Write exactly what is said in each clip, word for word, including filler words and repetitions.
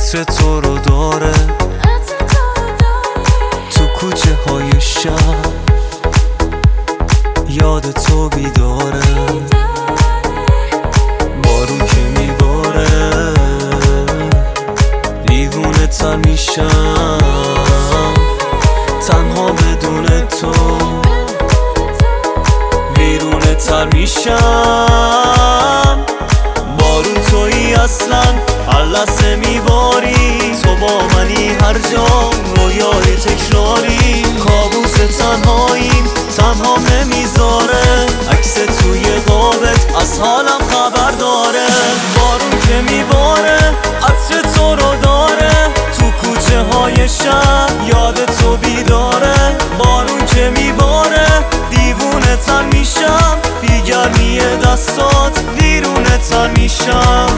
عطر تو رو داره تو کوچه های شهر، یاد تو بیداره. بارون که میباره دیوونه تر میشم، تنها بدون تو ویرونه تر میشم. بارون تویی اصلا، هر لحظه میباری، تو با منی هر جا، رویای تکراری. کابوس تنهاییم، تنها نمیذاره، عکس توی قابت از حالم خبر داره. بارون که میباره عطر تو رو داره تو کوچه های شهر، یاد تو بیداره. بارون که میباره دیوونه تر میشم، بی گرمی دستات ویرونه تر میشم.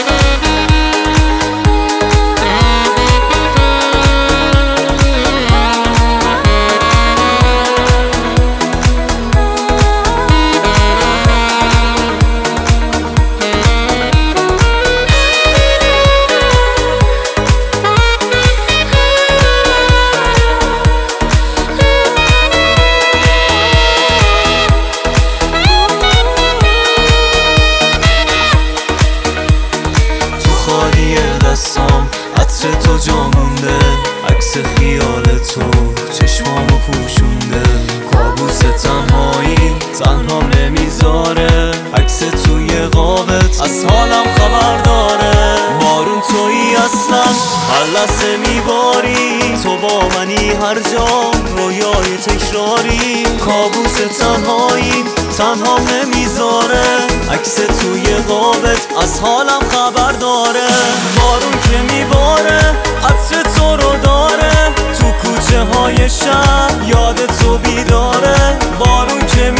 خالی دستام عطر تو جا مونده، عکس خیال تو چشمامو پوشونده. کابوس تنهایی تنها نمیذاره، عکس توی قابت از حالم خبر داره. بارون تویی اصلا، هر لحظه میباری، تو با منی هر جا، رویای تکراری. کابوس تنهایی تنها نمیذاره، عکس توی قابت از حالم خبر داره. بارون که میباره عطر تو رو داره تو کوچه های شهر، یاد تو بیداره. بارون که